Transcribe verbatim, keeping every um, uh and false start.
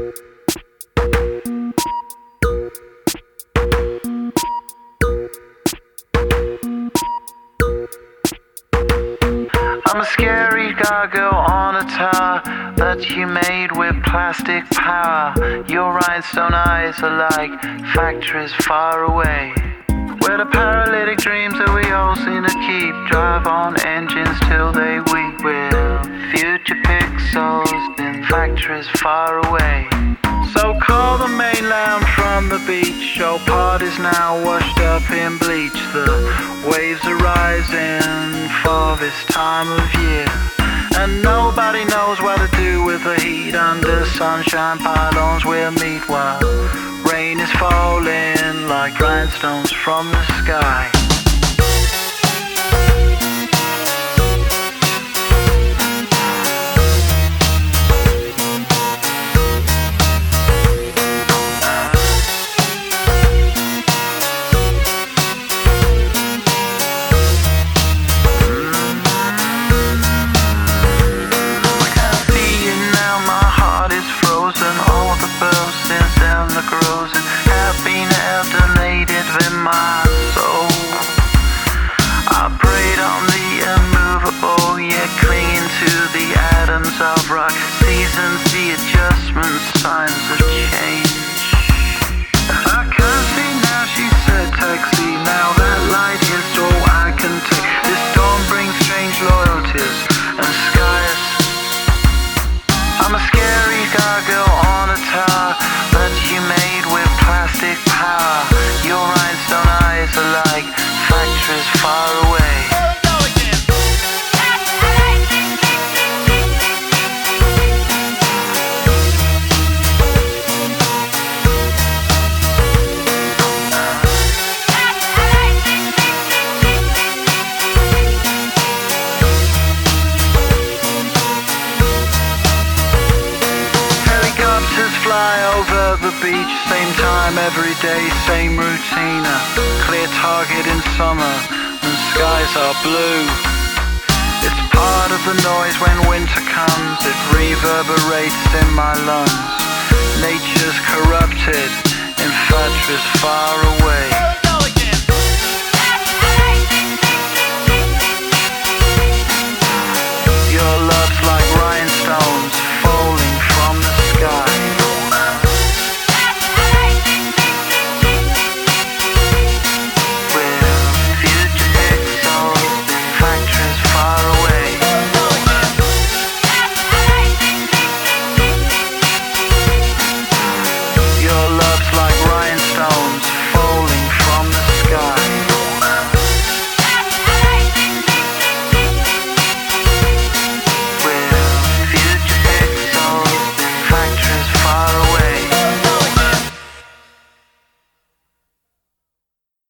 I'm a scary gargoyle on a tower that you made with plastic power. Your rhinestone eyes are like factories far away, where the paralytic dreams that we all seem to keep drive on engines till they weep. We're future pixels in factories far away. So call the mainland from the beach. Your part is now washed up in bleach. The waves are rising for this time of year, and nobody knows what to do with the heat. Under sunshine pylons we'll meet while rain is falling like rhinestones from the sky. Of rock, seasons, the adjustments, signs of change. I can't see now, she said, taxi. Now that light is all I can take. This dawn brings strange loyalties and skies. I'm a scary gargoyle on a tower that you made with plastic power. Your rhinestone eyes are like factories far away. Fly over the beach, same time every day, same routine. A clear target in summer and skies are blue. It's part of the noise when winter comes, it reverberates in my lungs. Nature's corrupted in factories far away.